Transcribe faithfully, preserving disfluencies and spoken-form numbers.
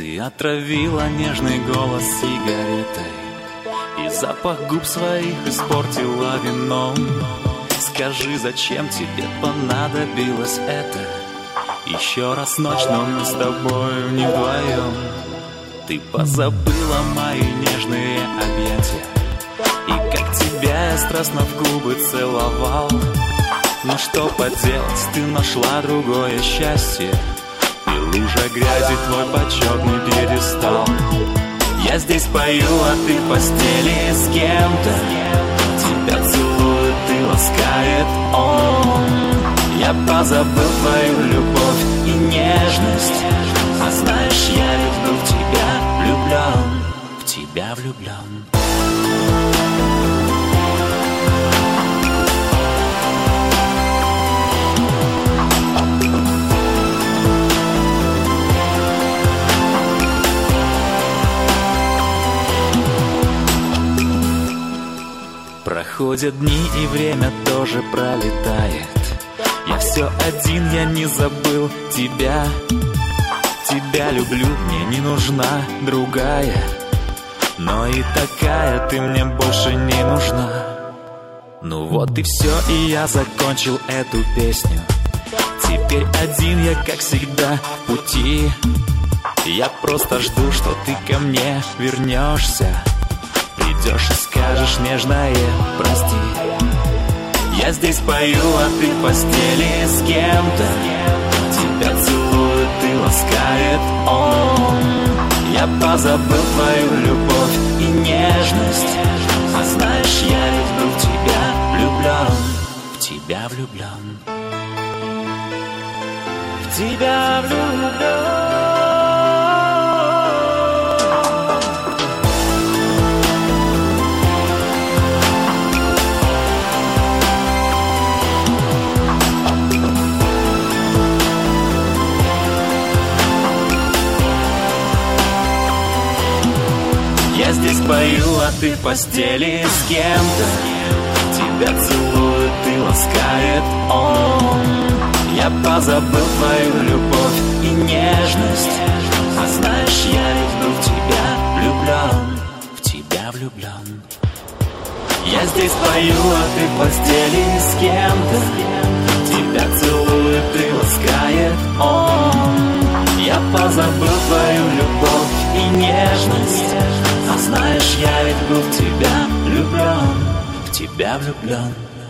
Ты отравила нежный голос сигаретой, и запах губ своих испортила вином. Скажи, зачем тебе понадобилось это? Еще раз ночь, но мы с тобою не вдвоем. Ты позабыла мои нежные объятия, и как тебя я страстно в губы целовал. Но что поделать, ты нашла другое счастье, и лужа грязи твой почетный пьедестал. Я здесь пою, а ты в постели с кем-то. Тебя целует и ласкает он. Я позабыл твою любовь и нежность, а знаешь, я ведь был в тебя влюблен, в тебя влюблен. Проходят дни, и время тоже пролетает. Я все один, я не забыл тебя. Тебя люблю, мне не нужна другая, но и такая ты мне больше не нужна. Ну вот и все, и я закончил эту песню. Теперь один я, как всегда, в пути. Я просто жду, что ты ко мне вернешься. Придешь и скажешь нежное прости. Я здесь пою, а ты в постели с кем-то. Тебя целует и ласкает он. Я позабыл твою любовь и нежность, а знаешь, я ведь был в тебя влюблен, в тебя влюблен, в тебя влюблен. Я здесь пою, а ты в постели с кем-то. Тебя целует и ласкает он. Я позабыл твою любовь и нежность, а знаешь, я ведь был в тебя влюблен, в тебя влюблен. Я здесь пою, а ты в постели с кем-то. Тебя целует и ласкает он. Я позабыл твою любовь и нежность, а знаешь, я ведь был в тебя влюблен, в тебя влюблен.